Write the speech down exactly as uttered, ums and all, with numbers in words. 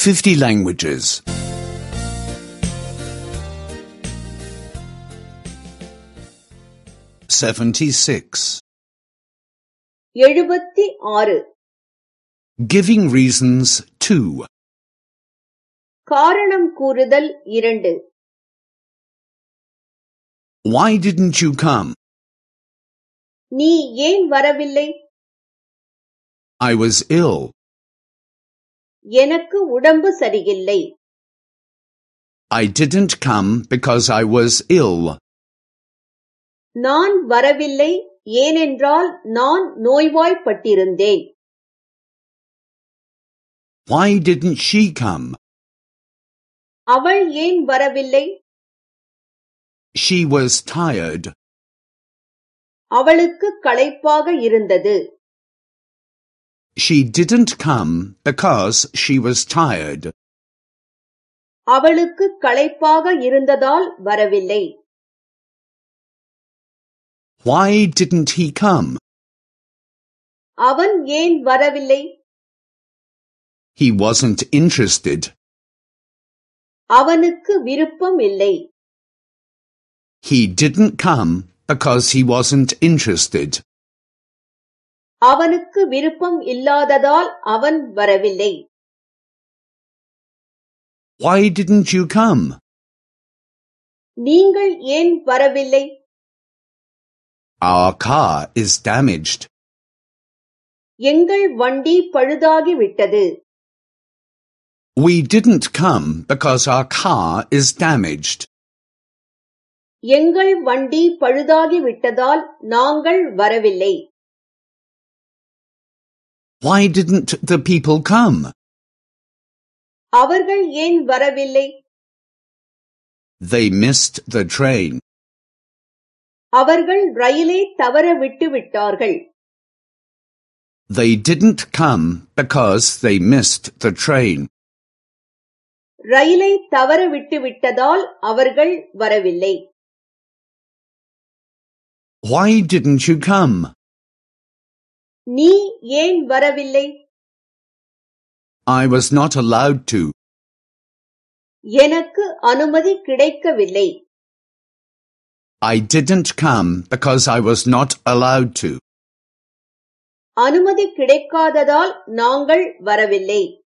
fifty languages. seventy-six. எழுபத்தி ஆறு. Giving reasons two. காரணம் கூறுதல் இரண்டு. Why didn't you come? நீ ஏன் வரவில்லை? I was ill. எனக்கு உடம்பு சரியில்லை. I didn't come because I was ill. நான் வரவில்லை ஏனென்றால் நான் நோய்வாய்ப்பட்டிருந்தேன். Why didn't she come? அவள் ஏன் வரவில்லை? She was tired. அவளுக்கு களைப்பாக இருந்தது. She didn't come because she was tired. அவளுக்கு களைப்பாக இருந்ததால் வரவில்லை. Why didn't he come? அவன் ஏன் வரவில்லை? He wasn't interested. அவனுக்கு விருப்பம் இல்லை. He didn't come because he wasn't interested. அவனுக்கு விருப்பம் இல்லாததால் அவன் வரவில்லை. Why didn't you come? நீங்கள் ஏன் வரவில்லை? Our car is damaged. எங்கள் வண்டி பழுதாகிவிட்டது. We didn't come because our car is damaged. எங்கள் வண்டி பழுதாகிவிட்டதால் நாங்கள் வரவில்லை. Why didn't the people come? அவர்கள் ஏன் வரவில்லை? They missed the train. அவர்கள் ரயிலை தவற விட்டு விட்டார்கள். They didn't come because they missed the train. ரயிலை தவற விட்டு விட்டதால் அவர்கள் வரவில்லை. Why didn't you come? நீ ஏன் வரவில்லை? I was not allowed to. எனக்கு அனுமதி கிடைக்கவில்லை. I didn't come because I was not allowed to. அனுமதி கிடைக்காததால் நாங்கள் வரவில்லை.